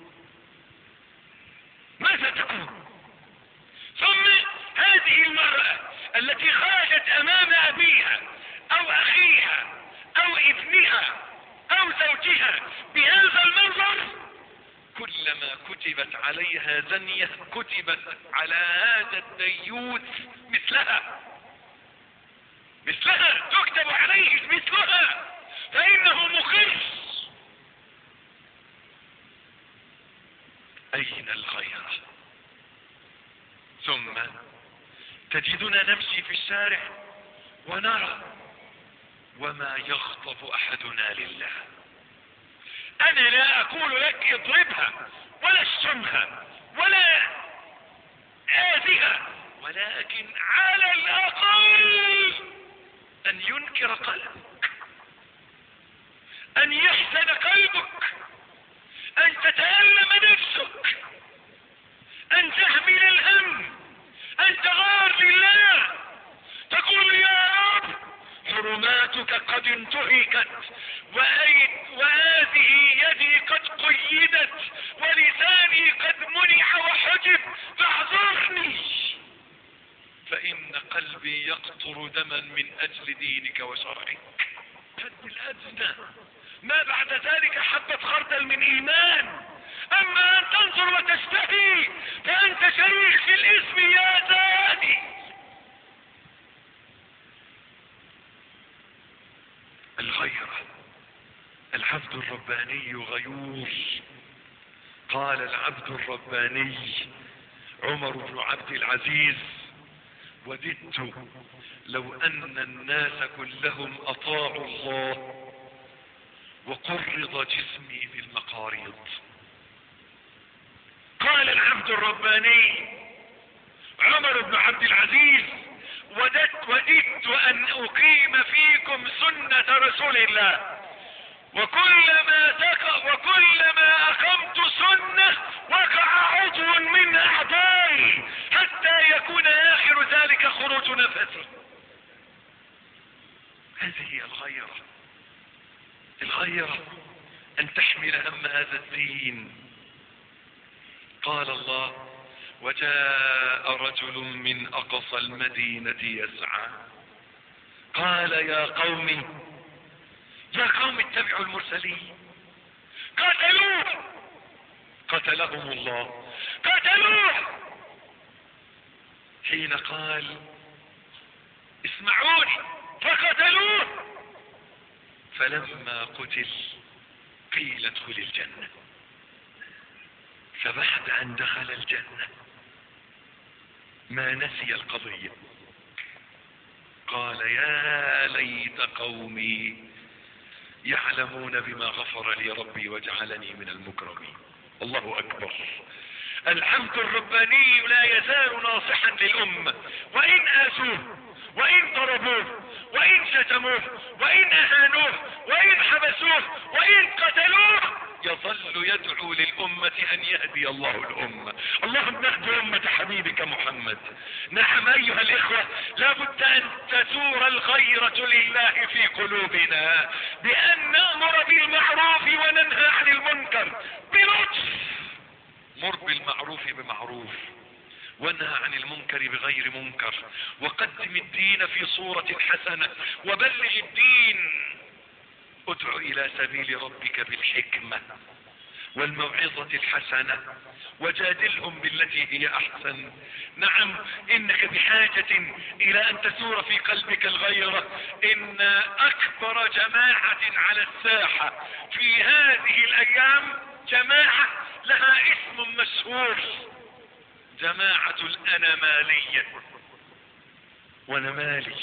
ماذا تكون؟ ثم هذه المرأة التي خرجت أمام أبيها أو أخيها أو ابنها أو زوجها بهذا المنظر، كلما كتبت عليها زنية كتبت على هذا الديوث مثلها تكتب عليه مثلها، فإنه مخل. أين الغيرة؟ ثم تجدنا نمشي في الشارع ونرى وما يغضب أحدنا لله. أنا لا أقول لك اضربها ولا اشتمها ولا آذها، ولكن على الأقل أن ينكر قلبك، أن يحزن قلبك، أن تتألم نفسك، أن تحمل الهم، أن تغار لله، تقول يا رب حرماتك قد انتهكت، وهذه يدي قد قيدت، ولساني قد منع وحجب، فاعذرني، فإن قلبي يقطر دما من أجل دينك وشرعك. الحد الأدنى، ما بعد ذلك حبة خردل من إيمان. أما أن تنظر وتشتهي فأنت شريك في الإثم يا زاني. الغيرة. العبد الرباني غيور. قال العبد الرباني عمر بن عبد العزيز: وددت لو أن الناس كلهم أطاعوا الله وقرض جسمي بالمقاريض. قال العبد الرباني عمر بن عبد العزيز: وددت أن أقيم فيكم سنة رسول الله، وكلما أقمت سنة وقع عضو من أعضائي حتى يكون آخر ذلك خروج نفسي. هذه هي الغيرة، أن تحمل هم هذا الدين. قال الله: وجاء رجل من أقصى المدينة يسعى قال يا قوم اتبعوا المرسلين. قتلهم الله، قتلوه حين قال اسمعوني، فقتلوه. فلما قتل قيل ادخل الجنة، فبعد أن دخل الجنة ما نسي القضية، قال يا ليت قومي يعلمون بما غفر لي ربي وجعلني من المكرمين. الله أكبر. العبد الرباني لا يزال ناصحا للأمة، وإن آسوه وإن ضربوه وإن شتموه وإن أهانوه وإن حبسوه وإن قتلوه يظل يدعو للأمة أن يهدي الله الأمة. اللهم اهد أمة حبيبك محمد. نعم أيها الإخوة، لابد أن تثور الغيرة لله في قلوبنا بأن نأمر بالمعروف وننهى عن المنكر بلطف. مر بالمعروف بمعروف وانهى عن المنكر بغير منكر، وقدم الدين في صورة حسنة وبلغ الدين. ادع الى سبيل ربك بالحكمة والموعظة الحسنة وجادلهم بالتي هي احسن. نعم انك بحاجة الى ان تثور في قلبك الغيرة. ان اكبر جماعة على الساحة في هذه الايام جماعة لها اسم مشهور، جماعة الأنمالية. ونمالي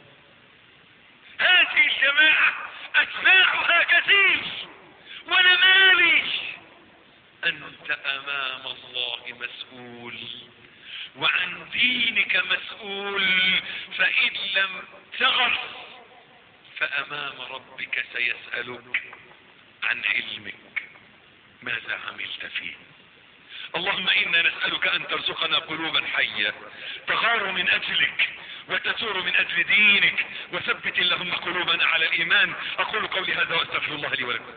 هذه الجماعة أتباعها كثير. ونمالي أنت أمام الله مسؤول وعن دينك مسؤول، فإن لم تغر فأمام ربك سيسألك عن علمك ماذا عملت فيه. اللهم إنا نسألك أن ترزقنا قلوبا حية تغار من أجلك وتثور من أجل دينك، وثبت اللهم قلوبنا على الإيمان. أقول قولي هذا وأستغفر الله لي ولكم.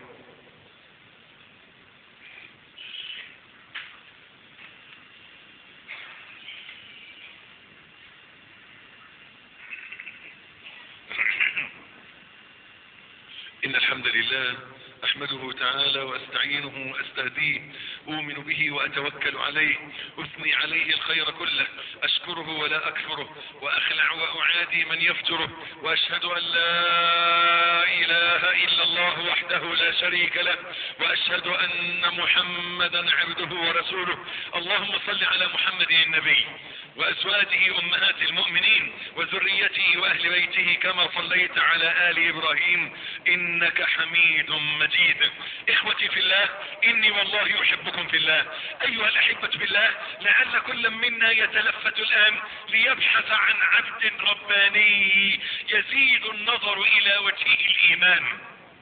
إن الحمد لله أحمده تعالى وأستعينه وأستهديه، أؤمن به وأتوكل عليه، أثني عليه الخير كله، أشكره ولا أكفره، وأخلع وأعادي من يفجره، وأشهد أن لا إله إلا الله وحده لا شريك له، وأشهد أن محمدا عبده ورسوله. اللهم صل على محمد النبي وأزواجه أمهات المؤمنين وذريته وأهل بيته كما صليت على آل إبراهيم إنك حميد مجيد. إخوتي في الله، إني والله أحبكم في الله. أيها الأحبة في الله، لعل كل منا يتلفت الآن ليبحث عن عبد رباني يزيد النظر إلى وجهه الإيمان.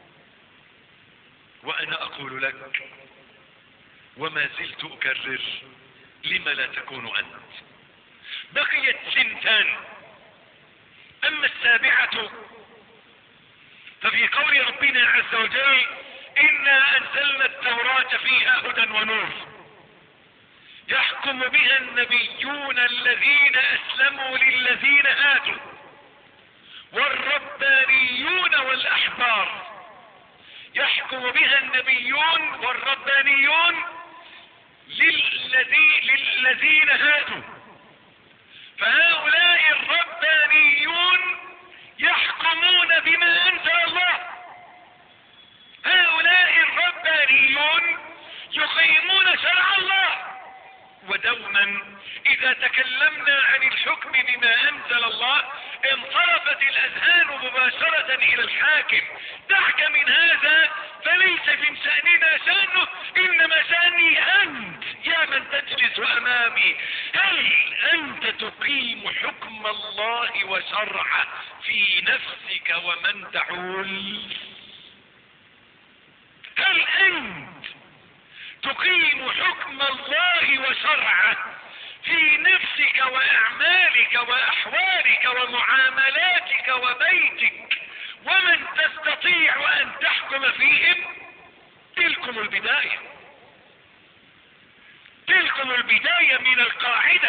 وأنا أقول لك وما زلت أكرر: لم لا تكون أنت؟ بقيت سنتان، أما السابعة ففي قول ربنا عز وجل: إنا أنزلنا التوراة فيها هدى ونور يحكم بها النبيون الذين أسلموا للذين هادوا والربانيون والأحبار. يحكم بها النبيون والربانيون للذين هادوا، فهؤلاء الربانيون يحكمون بما أنزل الله. هؤلاء الربانيون يقيمون شرع الله. ودوما إذا تكلمنا عن الحكم بما أنزل الله انصرفت الأذهان مباشرة إلى الحاكم. دعك من هذا، فليس في شأننا شأنه، إنما شأني أنت يا من تجلس أمامي. هل أنت تقيم حكم الله وشرعه في نفسك ومن تعول؟ هل أنت تقيم حكم الله وشرعه في نفسك وأعمالك وأحوالك ومعاملاتك وبيتك ومن تستطيع أن تحكم فيهم؟ تلكم البداية، تلكم البداية من القاعدة،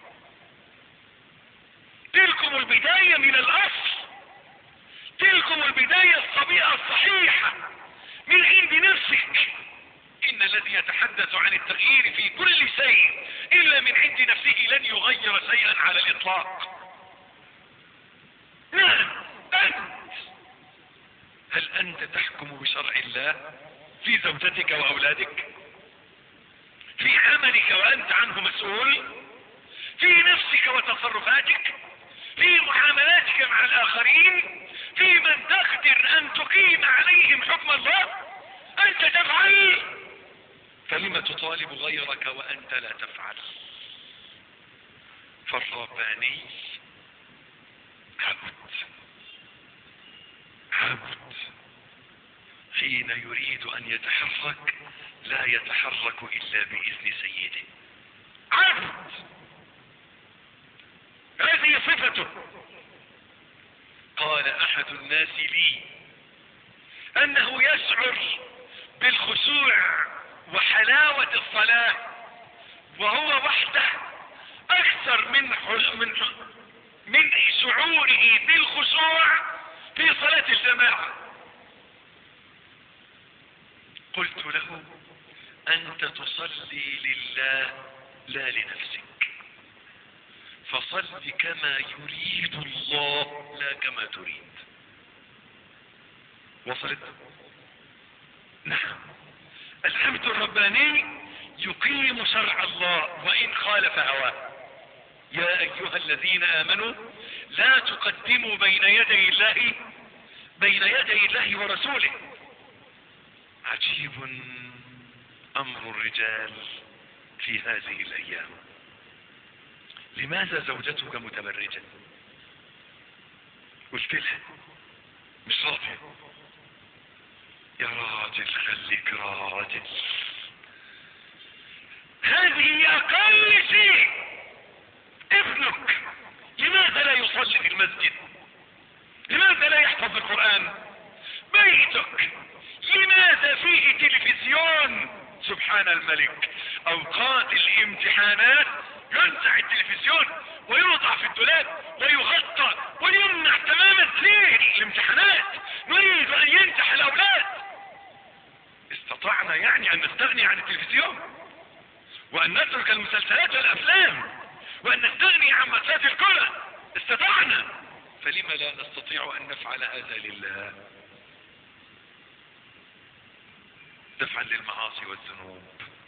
تلكم البداية من الأصل، تلكم البداية الصحيحة من عند نفسك. إن الذي يتحدث عن التغيير في كل شيء إلا من عند نفسه لن يغير شيئا على الإطلاق. نعم أنت. هل أنت تحكم بشرع الله في زوجتك وأولادك، في عملك وأنت عنه مسؤول، في نفسك وتصرفاتك، في معاملاتك مع الآخرين، في من تقدر أن تقيم عليهم حكم الله؟ أنت تفعل فلما تطالب غيرك وأنت لا تفعل؟ فالرباني عبد حين يريد أن يتحرك لا يتحرك إلا بإذن سيده. عبد، هذه صفته. قال أحد الناس لي أنه يشعر بالخشوع وحلاوة الصلاة وهو وحده أكثر من شعوره بالخشوع في صلاة الجماعة. قلت له أنت تصلي لله لا لنفسك، فصل كما يريد الله لا كما تريد. وصلت؟ نعم. العبد الرباني يقيم شرع الله وإن خالف هواه. يا أيها الذين آمنوا لا تقدموا بين يدي الله ورسوله. عجيب أمر الرجال في هذه الأيام. لماذا زوجتك متبرجة؟ قلت لها مش راضية. يا راجل خليك راجل، هذه أقل شيء. ابنك لماذا لا يصلي في المسجد؟ لماذا لا يحفظ القرآن؟ بيتك لماذا فيه تلفزيون؟ سبحان الملك، أوقات الامتحانات ينزع التلفزيون ويوضع في الدولاب ويغطى ويمنع تماما. ليه الامتحانات؟ نريد أن ينجح الأولاد. استطعنا يعني أن نستغني عن التلفزيون وأن نترك المسلسلات والأفلام وأن نستغني عن ماتشات الكرة. استطعنا، فلما لا نستطيع أن نفعل هذا لله؟ دفعا للمعاصي والذنوب.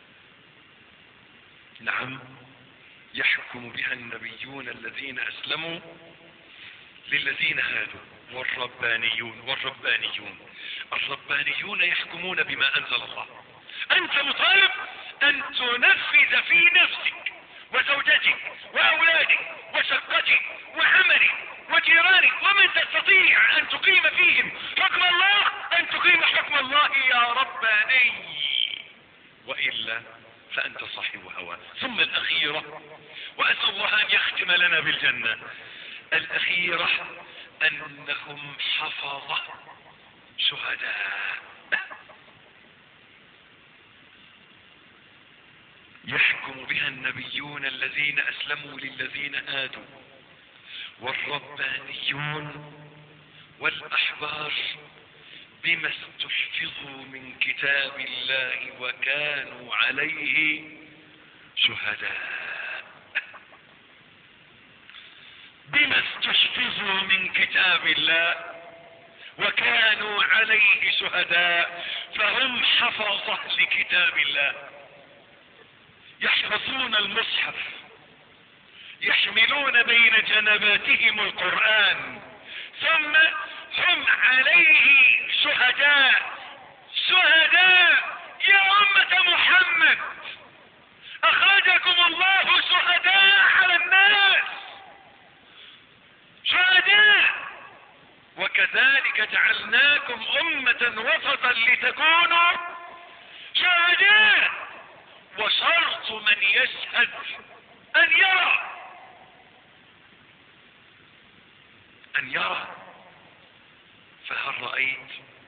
نعم، يحكم بها النبيون الذين أسلموا للذين هادوا الربانيون يحكمون بما أنزل الله. أنت مطالب أن تنفذ في نفسك وزوجتك وأولادك وشقتك وعملك وجيرانك ومن تستطيع أن تقيم فيهم حكم الله، أن تقيم حكم الله يا رباني، وإلا فأنت صاحب هوى. ثم الأخيرة، وأسأل الله أن يختم لنا بالجنة، الأخيرة أنهم حفظة شهداء. يحكم بها النبيون الذين أسلموا للذين هادوا والربانيون والأحبار بما استحفظوا من كتاب الله وكانوا عليه شهداء. بما استحفظوا من كتاب الله وكانوا عليه شهداء، فهم حفظة لكتاب الله، يحفظون المصحف، يحملون بين جنباتهم القرآن، ثم هم عليه شهداء. يا أمة محمد، أخرجكم الله شهداء على الناس، شهداء. وكذلك جعلناكم أمة وسطا لتكونوا شهداء. وشرط من يشهد أن يرى. فهل رأيت؟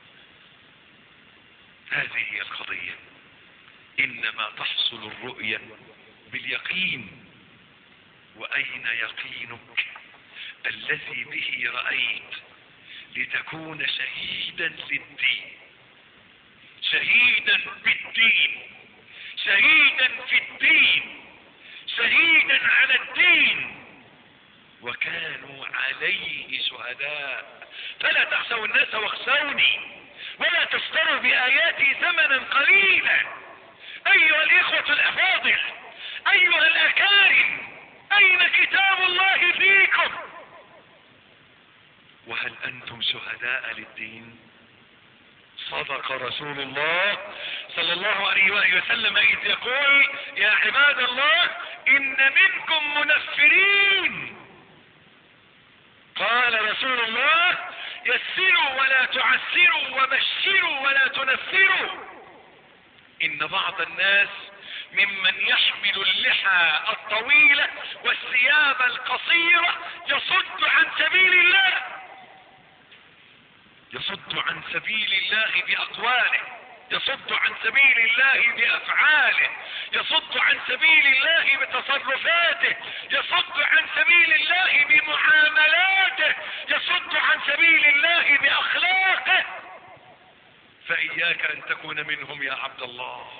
هذه هي القضية. إنما تحصل الرؤية باليقين. وأين يقينك الذي به رأيت؟ لتكون شهيدا للدين، شهيدا بالدين، شهيدا في الدين، شهيدا على الدين. وكانوا عليه شهداء. فلا تخشوا الناس واخشوني ولا تشتروا بآياتي ثمنا قليلا. أيها الإخوة الأفاضل، أيها الأكارم، أين كتاب الله فيكم؟ وهل أنتم شهداء للدين؟ صدق رسول الله صلى الله عليه وآله وسلم إذ يقول يا عباد الله إن منكم منفرين. قال رسول الله يسروا ولا تعسروا وبشروا ولا تنفروا. إن بعض الناس ممن يحمل اللحى الطويلة والثياب القصيرة يصد عن سبيل الله، يصد عن سبيل الله بأقواله، يصد عن سبيل الله بأفعاله، يصد عن سبيل الله بتصرفاته، يصد عن سبيل الله بمعاملاته، يصد عن سبيل الله بأخلاقه. فإياك أن تكون منهم يا عبد الله.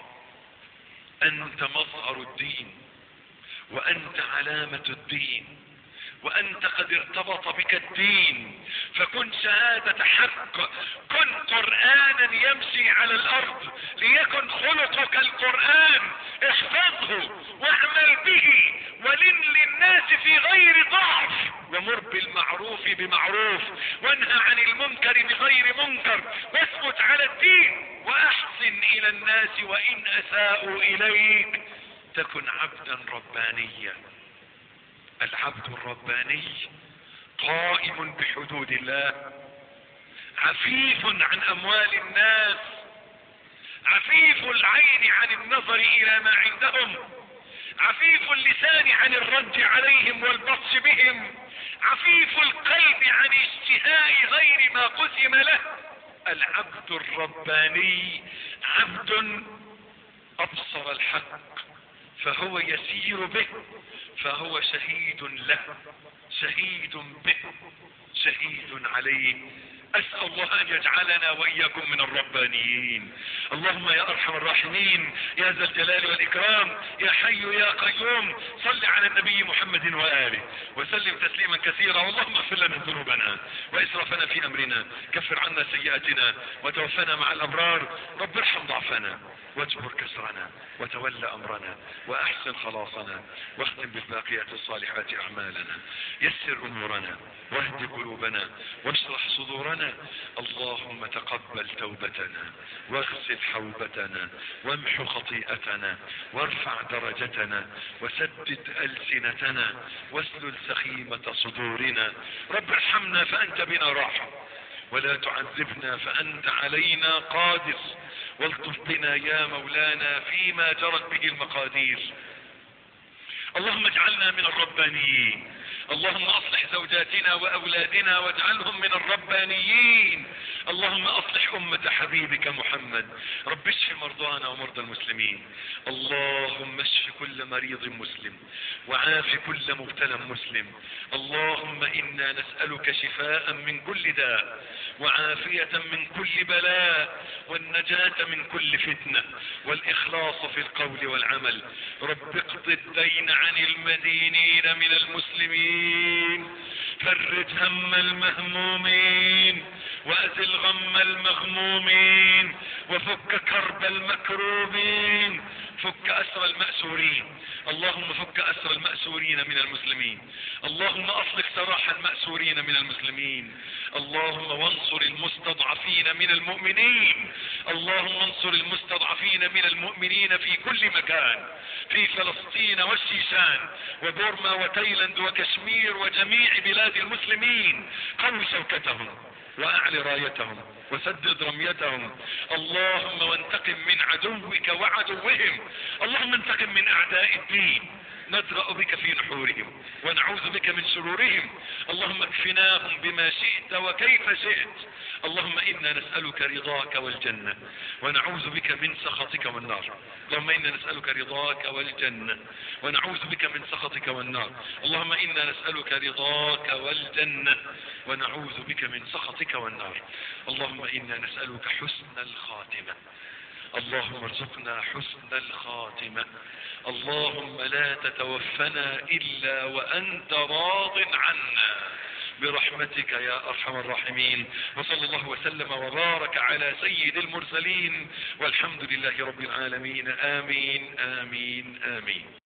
أنت مظهر الدين وأنت علامة الدين وأنت قد ارتبط بك الدين، فكن شهادة حق، كن قرآنا يمشي على الأرض، ليكن خلقك القرآن، احفظه واعمل به ولن للناس في غير ضعف، ومر بالمعروف بمعروف وانهى عن المنكر بغير منكر، واثبت على الدين وأحسن إلى الناس وإن أساءوا إليك. تكن عبدا ربانيا. العبد الرباني قائم بحدود الله، عفيف عن أموال الناس، عفيف العين عن النظر إلى ما عندهم، عفيف اللسان عن الرد عليهم والبطش بهم، عفيف القلب عن اشتهاء غير ما قسم له. العبد الرباني عبد أبصر الحق فهو يسير به، فهو شهيد له، شهيد به، شهيد عليه. أسأل الله أن يجعلنا وإياكم من الربانيين. اللهم يا أرحم الراحمين يا ذا الجلال والإكرام يا حي يا قيوم، صل على النبي محمد وآله وسلم تسليما كثيرا. اللهم اغفر لنا ذنوبنا وإسرافنا في أمرنا، كفر عنا سيئاتنا وتوفنا مع الأبرار. رب ارحم ضعفنا واجبر كسرنا وتولى أمرنا وأحسن خلاصنا، واختم بالباقيات الصالحات أعمالنا، يسر أمورنا واهد قلوبنا واشرح صدورنا. اللهم تقبل توبتنا واغسل حوبتنا وامح خطيئتنا وارفع درجتنا وسدد ألسنتنا واسلل سخيمة صدورنا. رب ارحمنا فأنت بنا راحم، ولا تعذبنا فأنت علينا قادر، والطف بنا يا مولانا فيما جرت به المقادير. اللهم اجعلنا من الربانيين. اللهم اصلح زوجاتنا واولادنا واجعلهم من الربانيين. اللهم اصلح امة حبيبك محمد. رب اشف مرضانا ومرضى المسلمين. اللهم اشف كل مريض مسلم وعاف كل مبتلى مسلم. اللهم انا نسألك شفاء من كل داء وعافية من كل بلاء والنجاة من كل فتنة والاخلاص في القول والعمل. رب اقض الدين عن المدينين من المسلمين، فرج هم المهمومين وأزل غم المغمومين وفك كرب المكروبين، فك أسر المأسورين. اللهم فك أسر المأسورين من المسلمين. اللهم أصلح سراح المأسورين من المسلمين. اللهم وانصر المستضعفين من المؤمنين. اللهم انصر المستضعفين من المؤمنين في كل مكان، في فلسطين والشيشان وبورما وتايلاند وكشمير وجميع بلاد المسلمين. قو شوكتهم واعل رايتهم وسدد رميتهم. اللهم وانتقم من عدوك وعدوهم. اللهم انتقم من اعداء الدين، ندرأ بك في نحورهم ونعوذ بك من شرورهم. اللهم اكفناهم بما شئت وكيف شئت. اللهم انا نسألك رضاك والجنة ونعوذ بك من سخطك والنار. اللهم انا نسألك رضاك والجنة ونعوذ بك من سخطك والنار. اللهم انا نسألك رضاك والجنة ونعوذ بك من سخطك والنار. اللهم انا نسألك حسن الخاتمة. اللهم ارزقنا حسن الخاتمة. اللهم لا تتوفنا إلا وأنت راض عنا برحمتك يا أرحم الراحمين. وصلى الله وسلم وبارك على سيد المرسلين والحمد لله رب العالمين. آمين آمين آمين.